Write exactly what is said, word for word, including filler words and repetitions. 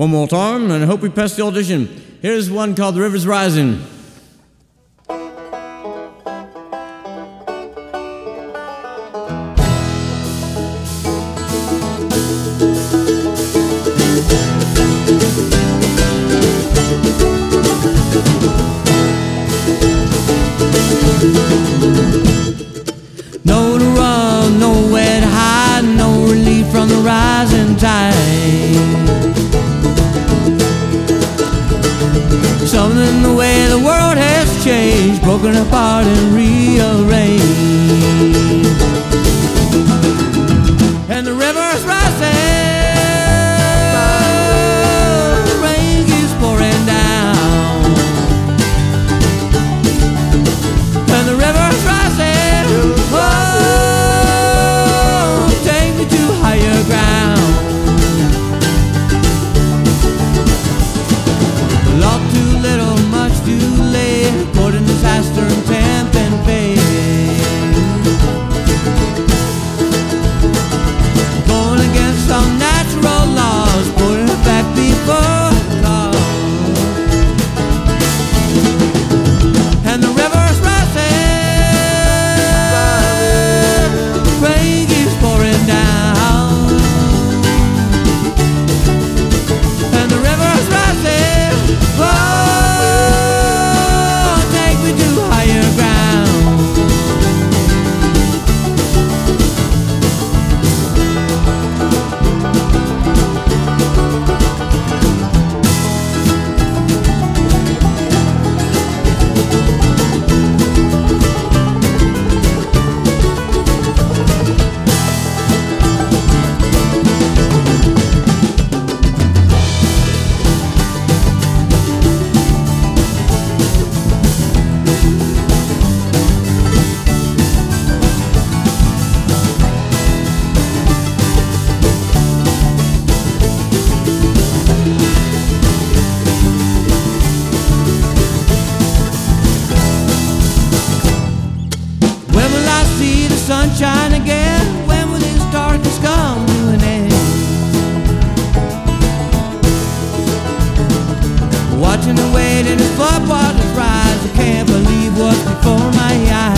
One more time, and I hope we pass the audition. Here's one called The River's Rising. No to run, nowhere to hide, no relief from the rising tide. Something in the way the world has changed, broken apart and rearranged. And the river's rising, rain keeps pouring down. And the river's rising, oh, take me to higher ground. A lot too little, much too late, caught in disaster and tempt and fate. Going against some natural laws, putting it back before God. And the river's rising, rain keeps pouring down. And the river's rising, oh, take me to higher ground. When will I see the sunshine again? When will this darkness come to an end? Watching the weight in the floodwaters rise, I can't believe what's before my eyes.